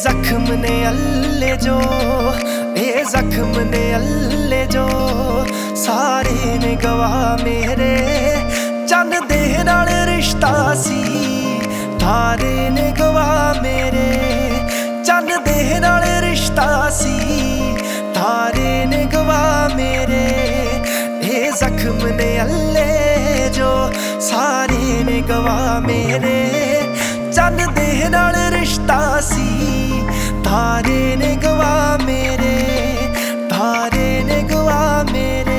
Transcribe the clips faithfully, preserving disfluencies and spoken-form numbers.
ਜ਼ਖਮ ਨੇ ਅੱਲੇ ਜੋ, ਇਹ ਜ਼ਖਮ ਨੇ ਅੱਲੇ ਜੋ ਸਾਰੇ ਨੇ ਗਵਾ ਮੇਰੇ। ਚੰਨ ਦੇ ਨਾਲ ਰਿਸ਼ਤਾ ਸੀ ਤਾਰੇ ਨੇ ਗਵਾ ਮੇਰੇ। ਚੰਨ ਦੇ ਨਾਲ ਰਿਸ਼ਤਾ ਸੀ ਤਾਰੇ ਨੇ ਗਵਾ ਮੇਰੇ। ਇਹ ਜ਼ਖਮ ਨੇ ਅੱਲੇ ਜੋ ਸਾਰੇ ਨੇ ਗਵਾ ਮੇਰੇ। ਚੰਨ ਦੇ ਨਾਲ ਰਿਸ਼ਤਾ ਸੀ ਤਾਰੇ ਨੇ ਗਵਾ ਮੇਰੇ। ਤਾਰੇ ਨੇ ਗਵਾ ਮੇਰੇ।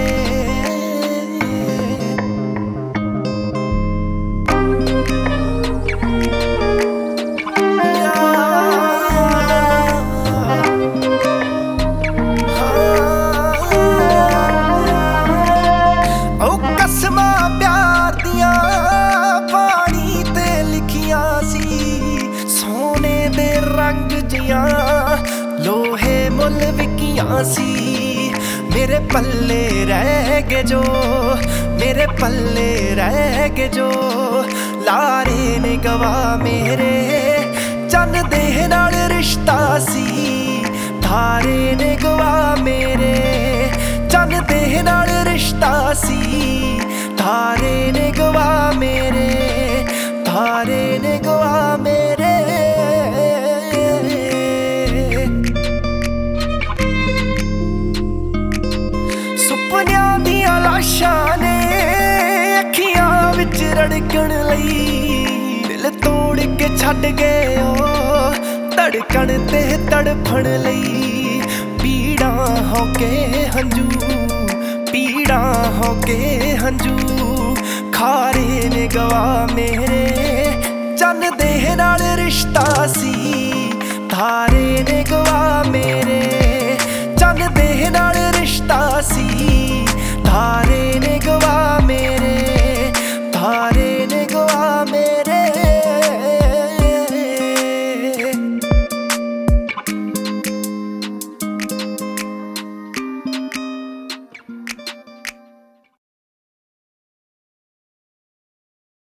ਉਹ ਕਸਮਾਂ ਪਿਆਰ ਦੀਆਂ ਪਾਣੀ ਤੇ ਲਿਖੀਆਂ ਸੀ, ਸੋਨੇ ਦੇ ਰੰਗ ਦੀਆਂ ਲੋਹੇ ਮੁੱਲ ਵਿਕੀਆਂ ਸੀ। ਮੇਰੇ ਪੱਲੇ ਰਹਿ ਗਏ ਜੋ, ਮੇਰੇ ਪੱਲੇ ਰਹਿ ਗਏ ਜੋ ਲਾਰੇ ਨੇ ਗਵਾ ਮੇਰੇ। ਚੰਨ ਦੇ ਨਾਲ ਰਿਸ਼ਤਾ ਸੀ ਤਾਰੇ ਨੇ ਗਵਾ ਮੇਰੇ। ਚੰਨ ਦੇ ਨਾਲ ਰਿਸ਼ਤਾ ਸੀ ਤਾਰੇ ਨੇ ਗਵਾ ਮੇਰੇ। ਤਾਰੇ ਨੇ ਗਵਾ ਮੇਰੇ। ਸੁਪਨਿਆਂ ਦੀਆਂ ਲਾਸ਼ਾਂ ਨੇ ਅੱਖੀਆਂ ਵਿੱਚ ਰੜਕਣ ਲਈ, ਦਿਲ ਤੋੜ ਕੇ ਛੱਡ ਗਏ ਉਹ ਧੜਕਣ ਤੇ ਤੜਫਣ ਲਈ। ਪੀੜਾਂ ਹੋ ਕੇ ਹੰਝੂ, ਪੀੜਾਂ ਹੋ ਕੇ ਹੰਝੂ ਖਾਰੇ ਨੇ ਗਵਾ ਮੇਰੇ।